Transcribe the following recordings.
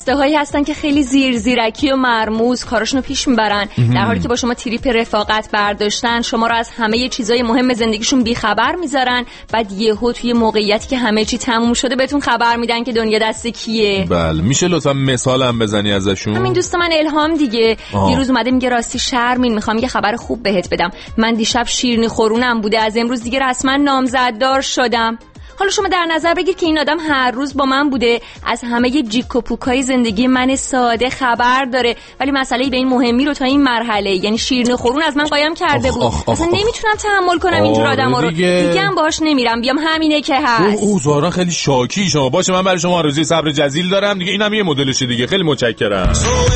هایی هستن که خیلی زیرکی و مرموز کاراشونو پیش میبرن، در حالی که با شما تریپ رفاقت برداشتن شما رو از همه چیزای مهم زندگیشون بیخبر میذارن، بعد یهو توی موقعیتی که همه چی تموم شده بهتون خبر میدن که دنیا دست کیه. بله میشه لطفا مثالم بزنی ازشون؟ همین دوست من الهام دیگه. دیروز اومده میگه راستی شرمین، میخوام یه خبر خوب بهت بدم، من دیشب شیرینی خورونم بوده، از امروز دیگه رسما نامزددار شدم. حالا شما در نظر بگیر که این آدم هر روز با من بوده، از همه جیک و پوکای زندگی من ساده خبر داره، ولی مسئله به این مهمی رو تا این مرحله، یعنی شیرینی خورون از من قایم کرده بود. اصلا نمیتونم تحمل کنم اینجور آدما رو. دیگه هم باهاش نمیرم، بیام همینه که هست. زارا خیلی شاکی شما. باشه من برای شما آرزوی صبر جزیل دارم دیگه، اینم یه مدلشه دیگه. خیلی متشکرم.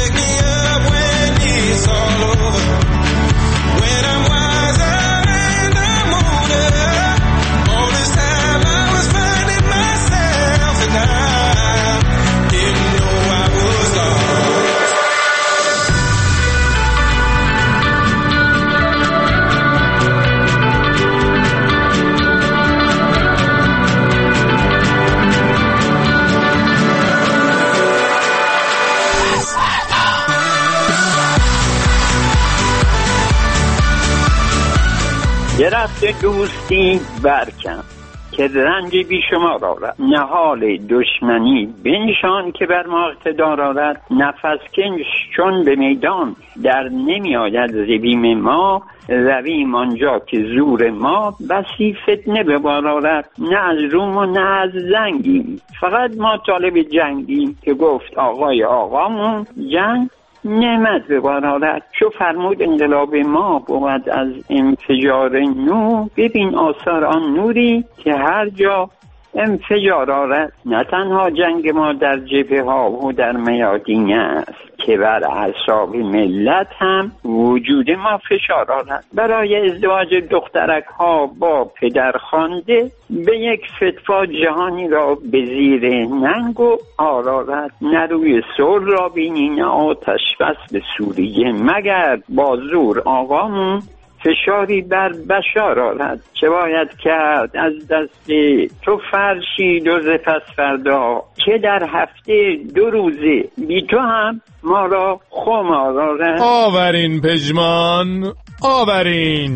درخت دوستی برکن که رنج بیشمار آرد، نهال دشمنی بنشان که بر ما اقتدار آرد، نفس کنش چون به میدان در نمی آید ز بیم ما، رویم آنجا که زور ما بسی فتنه به بار آرد، نه از روم و نه از زنگیم، فقط ما طالب جنگیم، که گفت آقای آقامون جنگ نعمت به بار آرد. چو فرمود انقلاب ما بود از انفجار نور، ببین آثار آن نوری که هر جا انفجار آرد. نه تنها جنگ ما در جبهه ها و در میادین است، که بر اعصاب ملت هم وجود ما فشار آرد. برای ازدواج دخترک ها با پدر خوانده، به یک فتوا جهانی را به زیر ننگ و آر آرد. نه روی صلح را بینی نه آتش بس به سوریه، مگر با زور آقامون فشاری بر بشار آرد. چه باید کرد از دست تو فرشید و ز پس فردا، که در هفته 2 روزه بی تو هم ما را خمار آرد. آورین پژمان آورین.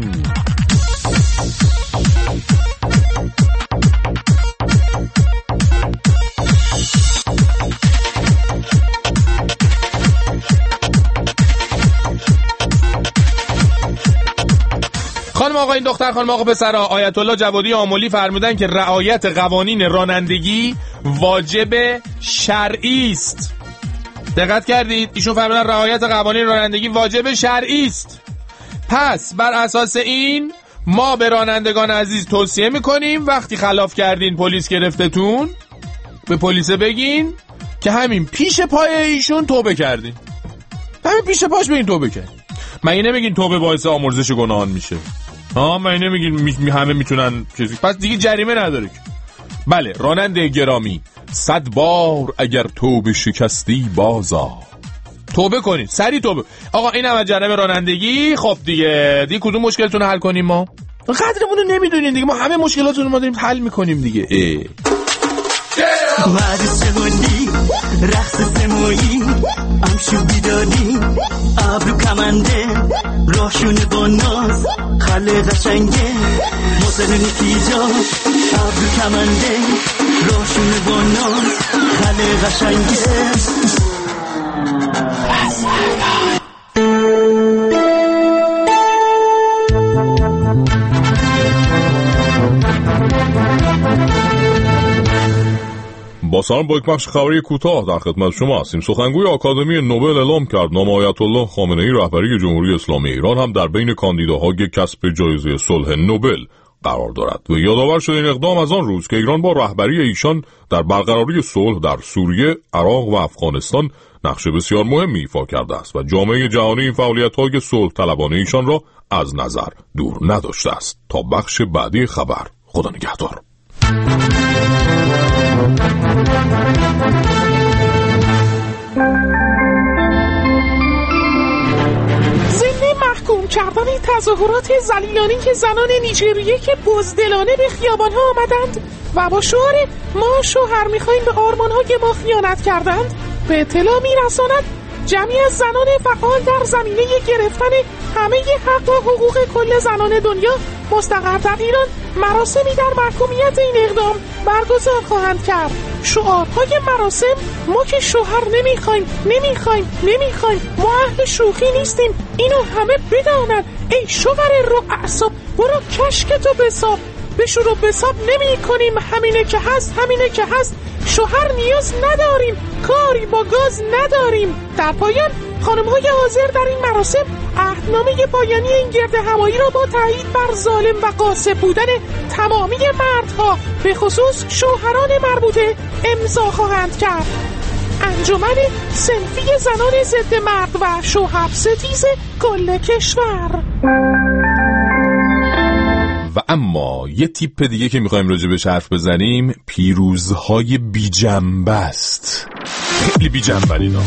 خانم آقا این دختر، خانم آقا پسرا، آیت الله جوادی آملی فرمودن که رعایت قوانین رانندگی واجب شرعی است. دقت کردید؟ ایشون فرمودن رعایت قوانین رانندگی واجب شرعی است. پس بر اساس این ما به رانندگان عزیز توصیه میکنیم وقتی خلاف کردین پلیس گرفتتون، به پلیس بگین که همین پیش پای ایشون توبه کردین. همین پیش پاش بگین توبه کردین. مگه نمیگین توبه باعث آمرزش گناهان میشه؟ مگه نمیگین همه میتونن چیزی؟ پس دیگه جریمه نداره. بله راننده گرامی، 100 بار اگر توبه شکستی بازا. توبه کنین، سری توبه. آقا این هم از جانب رانندگی. خب دیگه کدوم مشکلتون رو حل کنیم؟ ما قدرمون رو نمیدونین دیگه، ما همه مشکلاتون رو ما داریم حل میکنیم دیگه. عروس بودی رقص سمویی امشو بیداری ابرو کمنده راهشونه با ناز خاله قشنگه موزنونی تیجا ابرو کمنده راهشونه با ناز خاله قشنگه. با سلام، با یک بخش خبری کوتاه در خدمت شما هستیم. سخنگوی آکادمی نوبل اعلام کرد نام آیت الله خامنه‌ای رهبری جمهوری اسلامی ایران هم در بین کاندیداهای کسب جایزه صلح نوبل قرار دارد و یادآور شد این اقدام از آن روز که ایران با رهبری ایشان در برقراری صلح در سوریه، عراق و افغانستان نقش بسیار مهمی ایفا کرده است و جامعه جهانی این فعالیت‌های صلح طلبانه ایشان را از نظر دور نداشته است. تا بخش بعدی خبر، خدا نگهدار. ضمن محکوم کردن تظاهرات ذلیلانه که زنان نیجریه که بزدلانه به خیابان‌ها آمدند و با شعار ما شوهر می‌خوایم به آرمان‌های ما خیانت کردند، به اطلاع می‌رساند جمعی از زنان فعال در زمینه گرفتن همه حق و حقوق کل زنان دنیا مستقر در ایران مراسمی در محکومیت این اقدام برگزار خواهند کرد. شعارهای مراسم: ما که شوهر نمیخوایم، ما اهل شوخی نیستیم، اینو همه بدانند. ای شوهر رو اعصاب، برو کشکتو بساب، بشور و بساب نمی کنیم، همینه که هست، شوهر نیاز نداریم، کاری با گاز نداریم. در پایان خانم‌های حاضر در این مراسم عهدنامه پایانی این گرد همایی را با تایید بر ظالم و غاصب بودن تمامی مردها به خصوص شوهران مربوطه امضا خواهند کرد. انجمن صنفی زنان ضد مرد و شوهر ستیز کل کشور. و اما یه تیپ دیگه که میخوایم راجبش حرف بزنیم، پیروزهای بی جنبه است. خیلی بی جنبه اینا.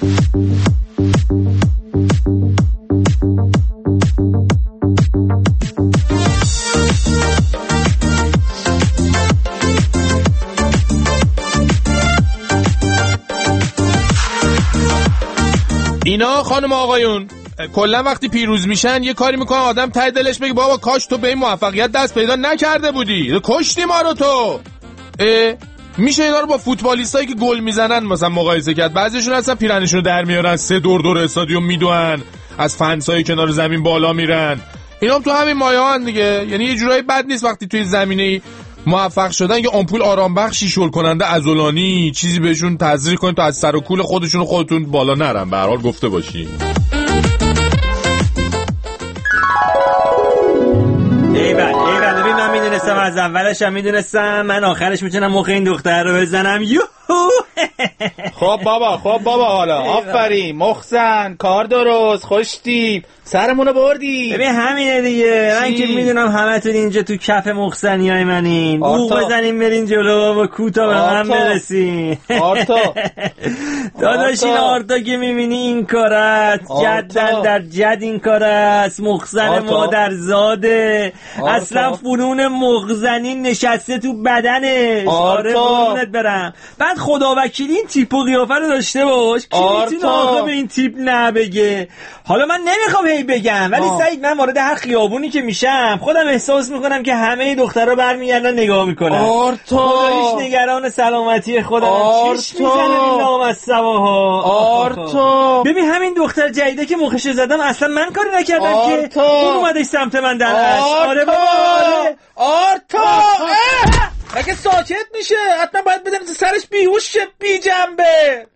اینا خانم آقایون کلا وقتی پیروز میشن یه کاری میکنن آدم ته دلش بگه بابا کاش تو به این موفقیت دست پیدا نکرده بودی، کشتی ما رو تو. میشه اینا رو با فوتبالیستایی که گل میزنن مثلا مقایسه کرد. بعضیشون اصلا پیرنشون رو در میارن 3 دور استادیوم میدوئن، از فنسای کنار زمین بالا میرن. اینا هم تو همین مایه‌ان دیگه. یعنی یه جورایی بد نیست وقتی توی زمینه موفق شدن یه آمپول آرام بخشی شل کننده عضلانی چیزی بهشون تزریق کنید تا از سر و کول خودتون بالا نرن. به هر حال گفته باشی. ایول من میدونستم، از اولش هم میدونستم من آخرش میتونم مخ این دختر رو بزنم. یوهو. خب بابا حالا آفرین، مخزن، کار درست، خوشتی، سرمونو بردی. ببین همینه دیگه. من که میدونم همتون اینجا تو کف مخزنیای منین، بوق بزنیم برین جلو و کوتا به من برسین. داداش این آرتا که میبینی این کارت جدن در جد این کارت، مخزن مادرزاده، اصلا فنون مخزنی نشسته تو بدنش. آره قربونت برم. بعد خدا وکیلی این تیپ و قیافه رو داشته باش کی میتونه آقا به این تیپ نبگه. حالا من نمیخوام هی بگم، ولی سعید من وارد هر خیابونی که میشم خودم احساس میکنم که همه دخترها برمیگردن نگاه میکنن. خداییش نگران سلامتی خودم. چش میزنه این نامستواها. ببین همین دختر جدیده که مخش زدم اصلا من کاری نکردم که اون اومدش سمت من درش. آره بابا آرتا مگه ساکت میشه؟ حتما باید بدن سرش بیهوش شه بی جنبه.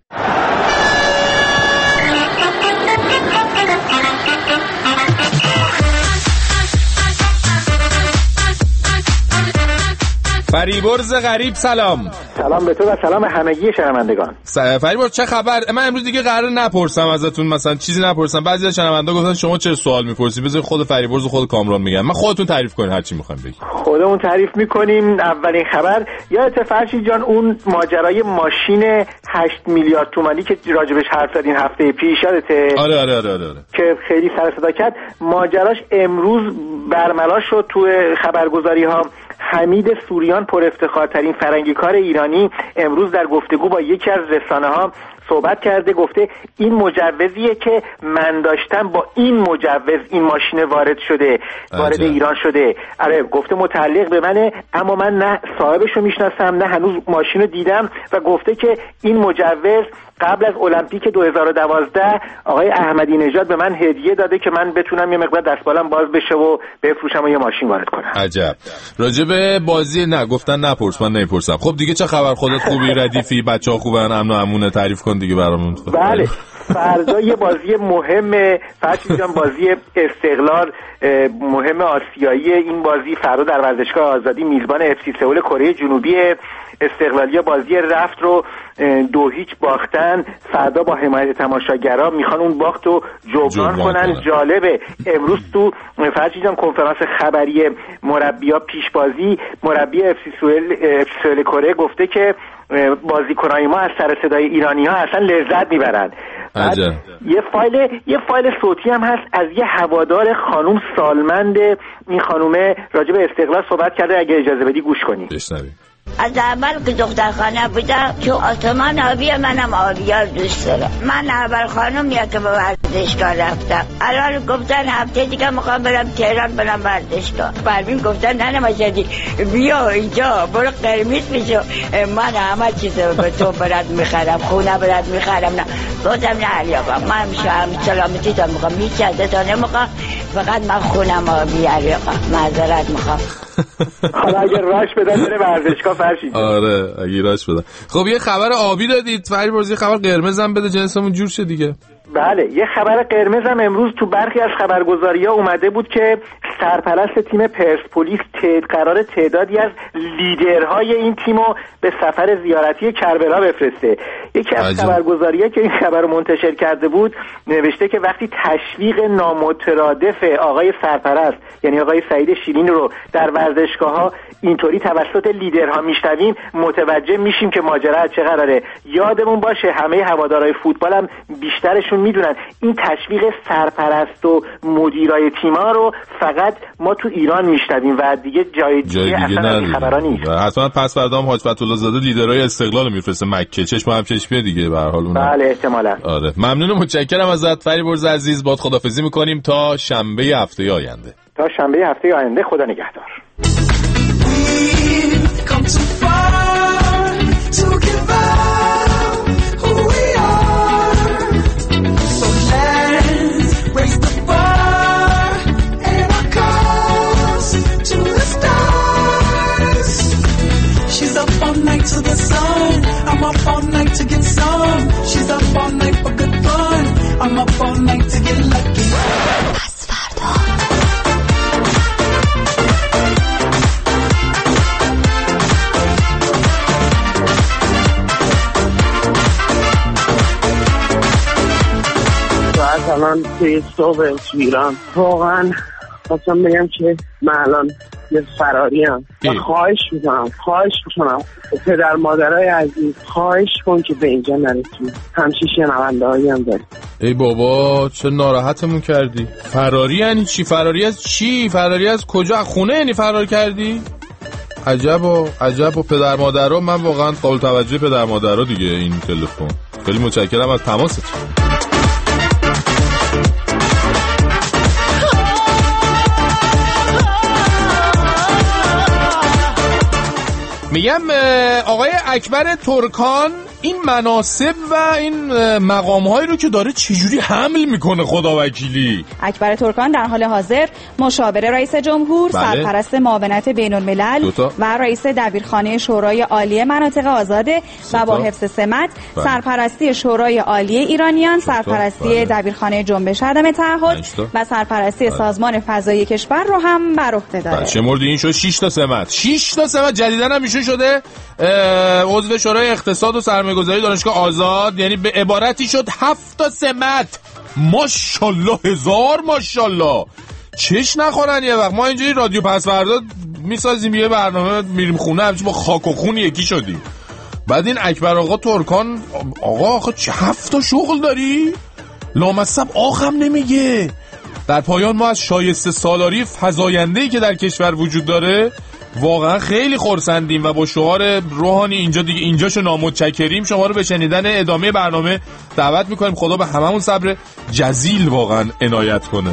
فریبرز غریب سلام به تو و سلام همگی شنوندگان. فریبرز چه خبر؟ من امروز دیگه قراره نپرسم ازتون، مثلا چیزی نپرسم. بعضی از شنوندا گفتن شما چه سوال میپرسی، بذار خود فریبرز و خود کامران میگن. من خودتون تعریف کنین هر چی میخواین بگید. خودمون تعریف میکنیم. اولین خبر یادت فرشید جان اون ماجرای ماشین 8 میلیارد تومانی که راجبش حرف زدین هفته پیش یادته؟ آره. که خیلی سر صدا کرد. ماجراش امروز برملا شد تو خبرگزاری ها. حمید سوریان پر افتخارترین فرنگیکار ایرانی امروز در گفتگو با یکی از رسانه‌ها صحبت کرده. گفته این مجوزیه که من داشتم، با این مجوز این ماشین وارد ایران شده. آره گفته متعلق به منه، اما من نه صاحبشو میشناسم نه هنوز ماشینو دیدم. و گفته که این مجوز قبل از المپیک 2012 آقای احمدی نژاد به من هدیه داده که من بتونم یه مقدار دستمالم باز بشه و بفروشم و یه ماشین وارد کنم. عجب. راجب بازی گفتن نپرس، من نمیپرسم. خب دیگه چه خبر؟ خودت خوبی؟ ردیفی؟ بچه‌ها خوبن؟ امن و امونه؟ تعریف کن دیگه برامون. بله فردا یه بازی مهمه فرشید جان، بازی استقلال مهم آسیایی. این بازی فردا در ورزشگاه آزادی میزبان FC سئول کره جنوبی. استقلالیا بازی رفت رو 2-0 باختن. فردا با حمایت تماشاگرها میخوان اون باخت رو جبران کنن. جالبه امروز تو فرشید جان کنفرانس خبری مربی‌ها پیشبازی مربی FC سئول کره گفته که بازیکنای ما از سر صدای ایرانی‌ها اصلا لذت میبرن. یه فایل صوتی هم هست از یه هوادار خانوم سالمند. این خانومه راجع به استقلال صحبت کرده، اگه اجازه بدی گوش کنی. از اول که دختر خانه بودم چون آسمان آبیه منم آبیار دوست دارم. من اول خانومیه که به ورزشگاه رفتم. الان گفتن هفته دیگه میخوام برم تهران برم ورزشگاه. پروین گفتن نه مجدی بیا اینجا برو قرمز بشو. من همه چیز به تو برات میخرم، خونه برات میخرم. نه گفتم نه علی آقا من میشم سلامتی تا میخوام هیچ ازتا نمیخوام، فقط من خونم آبی علی آقا معذرت میخوام. حالا اگر راش بدن بره ورزشگاه فرشید. آره اگه راش بدن. خب یه خبر آبی دادید فرید برزی، خبر قرمز هم بده جنسمون جور شه دیگه. بله یه خبر قرمز هم امروز تو برخی از خبرگزاری‌ها اومده بود که سرپرست تیم پرسپولیس قرار تعدادی از لیدرهای این تیمو به سفر زیارتی کربلا بفرسته. یکی از خبرگزاری‌ها که این خبر رو منتشر کرده بود نوشته که وقتی تشویق نامترادف آقای سرپرست یعنی آقای سعید شیرین رو در ورزشگاه‌ها اینطوری توسط لیدرها میشنویم متوجه میشیم که ماجرا چه قراره. یادمون باشه همه هوادارهای فوتبال هم بیشترشون میدونن این تشویق سرپرست و مدیرای تیم‌ها رو فقط ما تو ایران میشنویم و دیگه جای دیگه اصلا خبرا نیست. حتما پس فردام حاج فتح‌الله زاده لیدرای استقلال میفرسته مکه، چشم هم چشمیه دیگه به هر حال اونها. بله احتمالاً. آره ممنون و متشکرم ازت فرید برز عزیز. باد خدافظی میکنیم تا شنبه هفته آینده. تا شنبه هفته آینده خدا نگهدار. Come too far to give up who we are. So let's raise the bar and our cause to the stars. She's up all night to the sun. I'm up all night to get some. She's up all night for good fun. I'm up all night to get lucky. الان توی صبح تو ایران واقعا خواستم بگم که من الان یه فراری هم و خواهش میکنم پدر مادرای عزیز خواهش کن که به اینجا نرسیم، همچی شنونده هایی هم داریم. ای بابا چه ناراحتمون کردی. فراری یعنی چی؟ فراری از چی؟ فراری از کجا؟ خونه یعنی فرار کردی؟ عجب و پدر مادرها. من واقعا قابل توجه پدر مادرها دیگه این تلفن. خیلی متشکرم از تماست. میگم آقای اکبر ترکان این مناصب و این مقام‌هایی رو که داره چجوری حمل میکنه خدا وکیلی؟ اکبر ترکان در حال حاضر مشاور رئیس جمهور، سرپرست معاونت بین الملل و رئیس دبیرخانه شورای عالی مناطق آزاده و با حفظ سمت، سرپرستی شورای عالی ایرانیان، سرپرستی دبیرخانه جنبش عدم تعهد و سرپرستی سازمان فضایی کشور رو هم بر عهده داره. چه مورد این شد 6 تا سمت جدیدن هم ایشون شده عضو شورای اقتصاد و سرمایه‌گذاری دانشگاه آزاد، یعنی به عبارتی شد 7 تا سمت. ماشاءالله هزار ماشاءالله. چش نخورن یه وقت ما اینجوری رادیو پس فردا میسازیم یه برنامه میریم خونه همچین با خاک و خون یکی شدیم. بعد این اکبر آقا ترکان آقا چه 7 تا شغل داری؟ لامصب آخم نمیگه. در پایان ما از شایسته سالاری فزاینده‌ای که در کشور وجود داره واقعا خیلی خرسندیم و با شعار روحانی اینجا دیگه اینجاشو نامتشکریم شما رو به شنیدن ادامه برنامه دعوت میکنیم. خدا به هممون صبر جزیل واقعا عنایت کنه.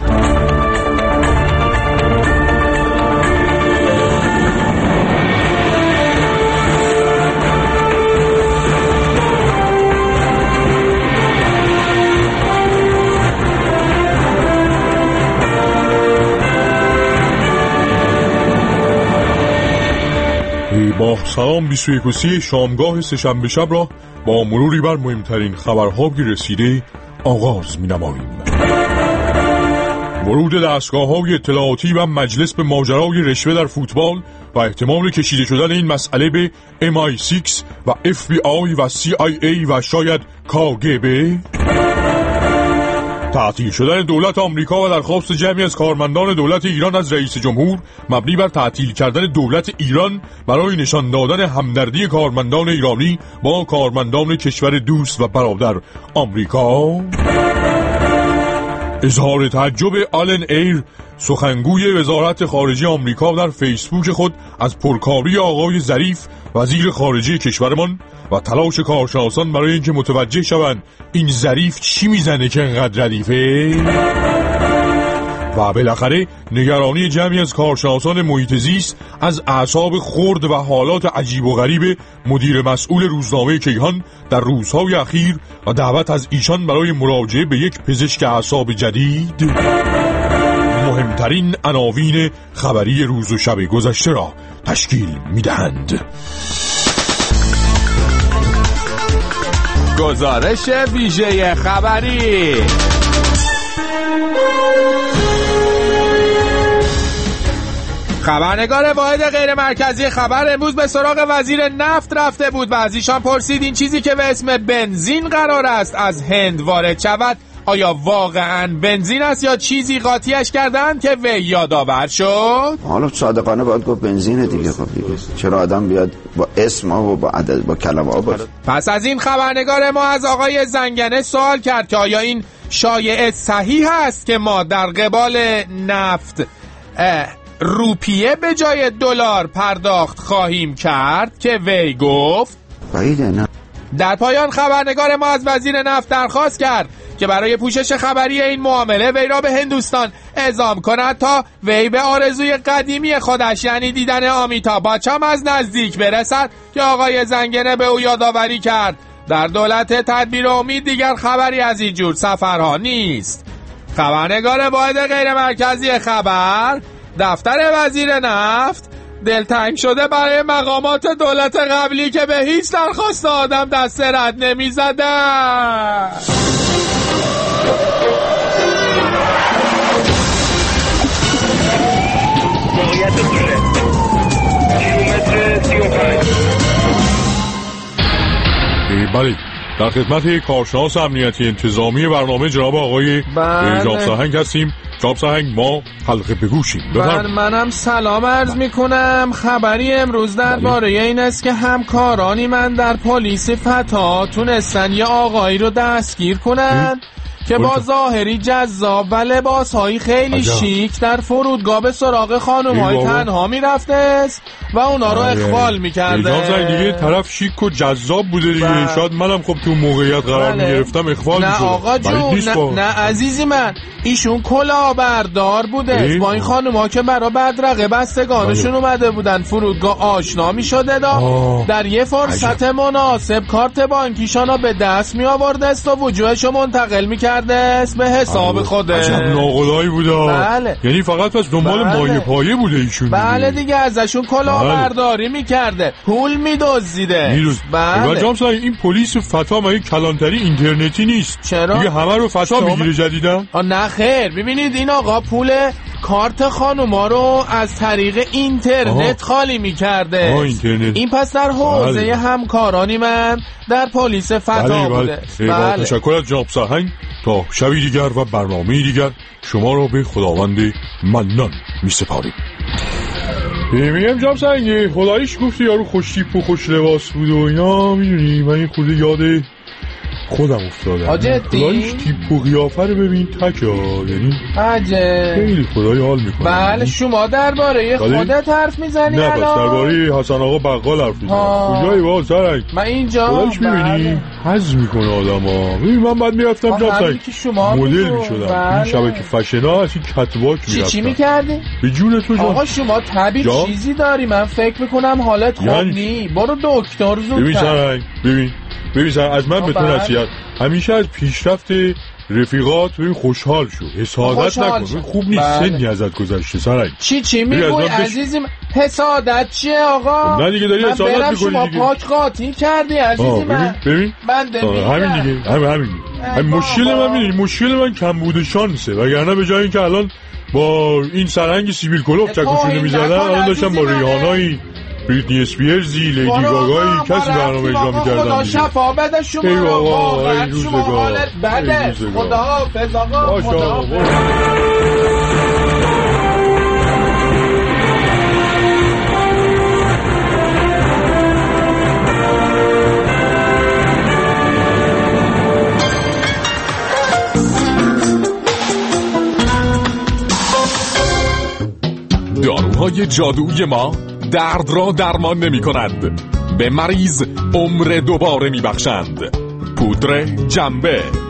با سلام 21 شامگاه سه‌شنبه شب را با مروری بر مهمترین خبرها که رسیده آغاز می‌نماییم. ورود دستگاه‌های اطلاعاتی و مجلس به ماجرای رشوه در فوتبال و احتمال کشیده شدن این مسئله به MI6 و FBI و CIA و شاید KGB. تعطیل شدن دولت آمریکا و درخواست جمعی از کارمندان دولت ایران از رئیس جمهور مبنی بر تعطیل کردن دولت ایران برای نشان دادن همدردی کارمندان ایرانی با کارمندان کشور دوست و برادر آمریکا. اظهار تعجب آلن ایر سخنگوی وزارت خارجه آمریکا در فیسبوک خود از پرکاری آقای ظریف وزیر خارجه کشورمان و تلاش کارشناسان برای اینکه متوجه شوند این ظریف چی میزنه که انقدر ردیفه و بالاخره نگرانی جمعی از کارشناسان محیط زیست از اعصاب خرد و حالات عجیب و غریب مدیر مسئول روزنامه کیهان در روزهای اخیر و دعوت از ایشان برای مراجعه به یک پزشک اعصاب جدید مهمترین عناوین خبری روز و شب گذشته را تشکیل می‌دهند. گزارش ویژه خبری. خبرنگار واحد غیر مرکزی خبر امروز به سراغ وزیر نفت رفته بود و از ایشان پرسید این چیزی که به اسم بنزین قرار است از هند وارد شود آیا واقعاً بنزین است یا چیزی قاطیش کردند که وی یادآور شد؟ حالا صادقانه باید گفت بنزینه دیگه. خب دیگه چرا آدم بیاد با اسم و با عدد با کلمه ها باشه؟ پس از این خبرنگار ما از آقای زنگنه سوال کرد که آیا این شایعه صحیح است که ما در قبال نفت روپیه به جای دلار پرداخت خواهیم کرد که وی گفت بعیده نه. در پایان خبرنگار ما از وزیر نفت درخواست کرد که برای پوشش خبری این معامله وی را به هندوستان اعزام کند تا وی به آرزوی قدیمی خودش یعنی دیدن آمیتابھ بچم از نزدیک برسد که آقای زنگنه به او یادآوری کرد در دولت تدبیر امید دیگر خبری از این جور سفرها نیست. خبرنگار واحد غیر مرکزی خبر دفتر وزیر نفت دلتنگ شده برای مقامات دولت قبلی که به هیچ درخواست آدم دست رد نمی زدن. موقعیت دولت کیلومتر 35. بله در خدمت کارشناس امنیتی انتظامی برنامه جناب آقای جاب ساهنگ هستیم. جاب ساهنگ ما حلقه بگوشیم. منم سلام عرض میکنم. خبری امروز درباره این است که همکارانی من در پلیس فتا تونستن یه آقایی رو دستگیر کنن که با ظاهری جذاب و لباسهایی خیلی شیک در فرودگاه به سراغ خانم‌های تنها میرفته است و اونا رو اخوال میکرده. اجازه دیگه طرف شیک و جذاب بوده دیگه. شاید منم خب تو موقعیت قرار میگرفتم اخوال میشدم. نه آقا جون، نه عزیزی من، ایشون کلاهبردار بوده. با این خانم‌ها که برا بدرقه بستگانشون اومده بودن فرودگاه آشنا میشده در یه فرصت مناسب کارت بانکیشون به دست می آورده است و وجوهشو منتقل میکرد به حساب خودش. عجب ناقلایی بوده. بله. یعنی فقط از دنبال مایه پایه بوده ایشون. بله دیگه ازشون کلاهبرداری میکرده، پول میدزدیده. بله. و جام صاحب این پلیس فتا مگه کلانتری اینترنتی نیست؟ چرا؟ دیگه همه رو فتا میگیره جدیدن؟ نه خیر، ببینید این آقا پول کارت خانوما رو از طریق اینترنت خالی میکرده. این پس در حوزه همکارانی من در پلیس فتا بوده. بله. تشکر از جناب ساهنگ. تا شبی دیگر و برنامه دیگر شما را به خداوند منان میسپاریم. میگم جناب ساهنگ خداییش گفتی یارو خوش تیپ و خوش لباس بود و اینا، میدونی من این خورده یاد خودم افتادم. خداییش تیپ و قیافه رو ببین تکه یعنی خیلی خدای حال میکنه. بله شما درباره خودت حرف میزنی؟ نه بس درباره حسن آقا بقال حرف میزنی. کجایی با سرک من اینجا خداییش میبینی حز میکنه آدم ها. ببین من بعد میرفتم جاب سرک مدل میشدم. این شبکه فشنا از این کتواک میرفتم. چی میکردی؟ به جون تو جان. آقا شما طبیعی چیزی داری، من فکر میکنم حالت خوب نی. برو دکتر زودتر. ببین سرک ببین از من به تو نصیحت، همیشه از پیشرفت رفیقات ببین خوشحال شو، حسادت نکن. خوب نیست. سنی ازت گذشته سرک. چی میگوی عزیزم؟ حسادت چیه آقا؟ نه دیگه داری حسادت میکنی شما دیگه. پاک قاطی کردی عزیزی من. ببین همین دیگه همین مشکل من میدونی، مشکل من کم بوده شانسه، وگرنه به جای اینکه الان با این سرنگ سیبیل کلوب چکشونه میزدن الان داشتم با ریحانایی بریتنی اسپیرزی لیدی گاگایی کسی برنامه اجرا میکردن. خدا شفا بده شما. ای بابا ای روزگار بده. خدا حافظ آقا. خدا های جادویی ما درد را درمان نمی کند، به مریض عمر دوباره می بخشند. پودر جنبه.